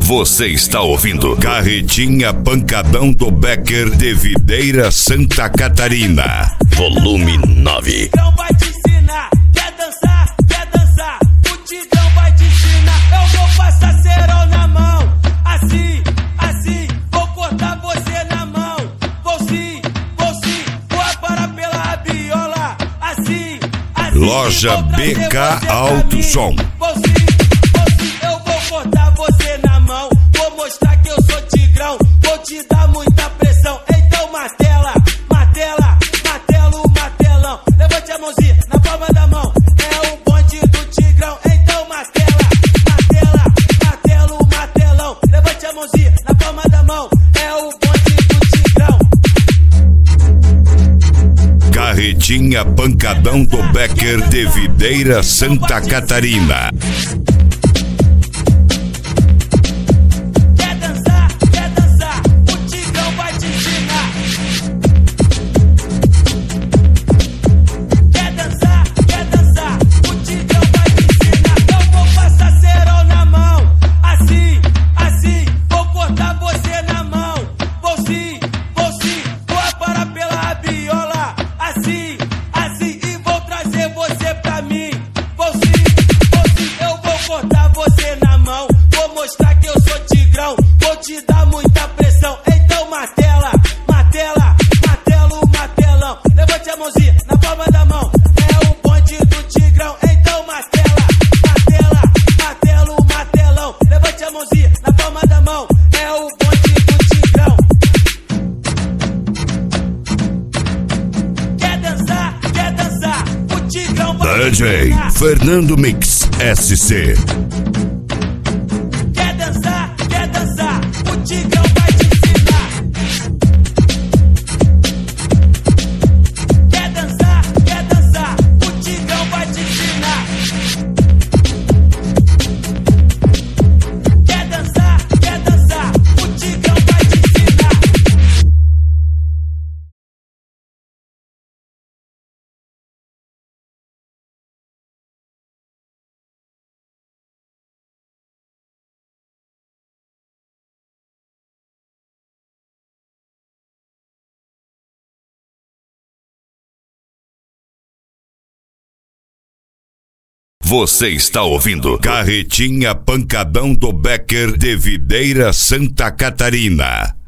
Você está ouvindo Carretinha Pancadão do Becker de Videira, Santa Catarina. Volume 9. Tigrão vai te ensinar, quer dançar, o Tigrão vai te ensinar. Eu vou passar cerol na mão, assim, vou cortar você na mão. Vou sim, vou aparar pela rabiola, assim. Loja BK Alto Som. Vou sim, eu vou cortar você na mão. Vou mostrar que eu sou Tigrão, vou te dar muita pressão. Então martelo, martelão. Levante a mãozinha na palma da mão. É o bonde do Tigrão. Então martelão. Levante a mãozinha na palma da mão. É o bonde do Tigrão. Carretinha Pancadão do Becker de Videira, Santa Catarina. Vou te dar muita pressão. Então martelão. Levante a mãozinha na palma da mão. É o bonde do Tigrão. Então martelão. Levante a mãozinha na palma da mão. É o bonde do Tigrão. Quer dançar, o Tigrão vai DJ Fernando Mix SC. Quer dançar, o Tigrão vai te ensinar. Quer dançar, o Tigrão vai te ensinar. Quer dançar, o Tigrão vai te ensinar. Você está ouvindo Carretinha Pancadão do Becker de Videira, Santa Catarina.